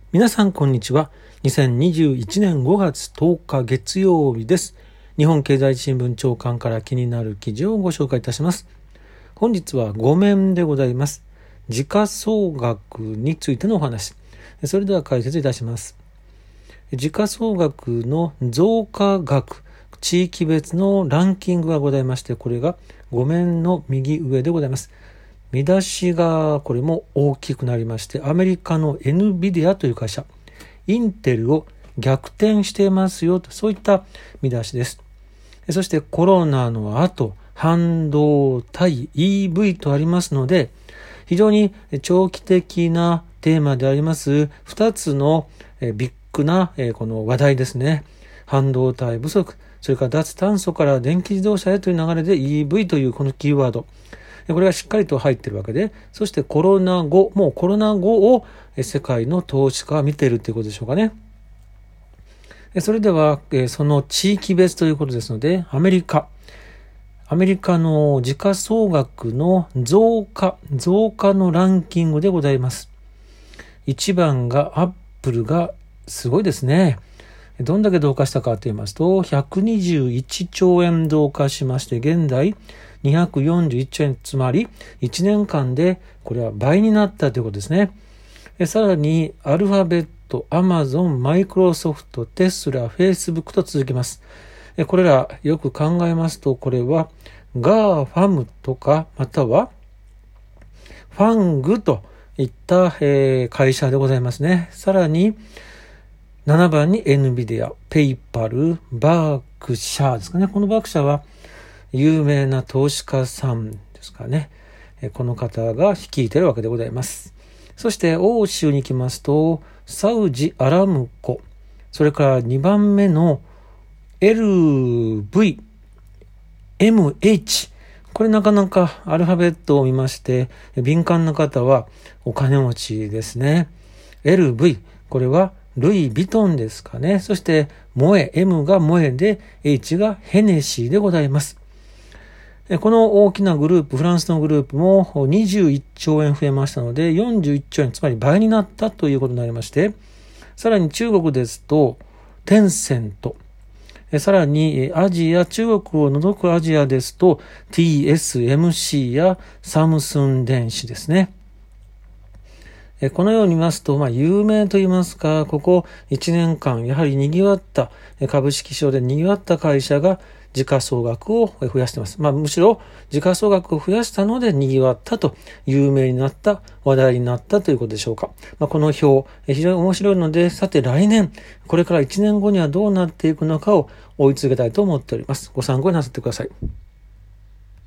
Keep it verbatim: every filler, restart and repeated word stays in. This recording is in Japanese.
皆さんこんにちは。にせんにじゅういちねんごがつとおか月曜日です。日本経済新聞長官から気になる記事をご紹介いたします。本日はご面でございます。時価総額についてのお話。それでは解説いたします。時価総額の増加額、地域別のランキングがございまして、これがご面の右上でございます。見出しがこれも大きくなりまして、アメリカの エヌビディア という会社、インテルを逆転していますよと、そういった見出しです。そしてコロナの後、半導体 イーブイ とありますので、非常に長期的なテーマでありますふたつのビッグなこの話題ですね。半導体不足、それから脱炭素から電気自動車へという流れで イーブイ というこのキーワード、これがしっかりと入っているわけで、そしてコロナ後、もうコロナ後を世界の投資家は見ているということでしょうかね。それでは、その地域別ということですので、アメリカ。アメリカの時価総額の増加、増加のランキングでございます。いちばんがアップルがすごいですね。どんだけ増加したかと言いますと、ひゃくにじゅういちちょうえん増加しまして、現在にひゃくよんじゅういっちょうえん、つまりいちねんかんでこれは倍になったということですね。さらにアルファベット、アマゾン、マイクロソフト、テスラ、フェイスブックと続きます。これらよく考えますと、これはガーファムとか、またはファングといった会社でございますね。さらにななばんに エヌビディア、ペイパル、バークシャーですかね。このバークシャーは有名な投資家さんですかね。この方が率いているわけでございます。そして欧州に行きますと、サウジアラムコ、それからにばんめの エルブイ、エムエイチ、これなかなかアルファベットを見まして、敏感な方はお金持ちですね。エルブイ、これはルイ・ヴィトンですかね。そしてモエ、M がモエで H がヘネシーでございます。この大きなグループ、フランスのグループもにじゅういっちょうえん増えましたので、よんじゅういっちょうえん、つまり倍になったということになりまして、さらに中国ですと、テンセント、さらにアジア、中国を除くアジアですと、ティーエスエムシー やサムスン電子ですね。このように見ますと、まあ、有名と言いますか、ここいちねんかん、やはり賑わった、株式市場で賑わった会社が時価総額を増やしています。まあ、むしろ時価総額を増やしたので賑わったと、有名になった、話題になったということでしょうか。まあ、この表、非常に面白いので、さて来年、これからいちねんごにはどうなっていくのかを追い続けたいと思っております。ご参考になさってください。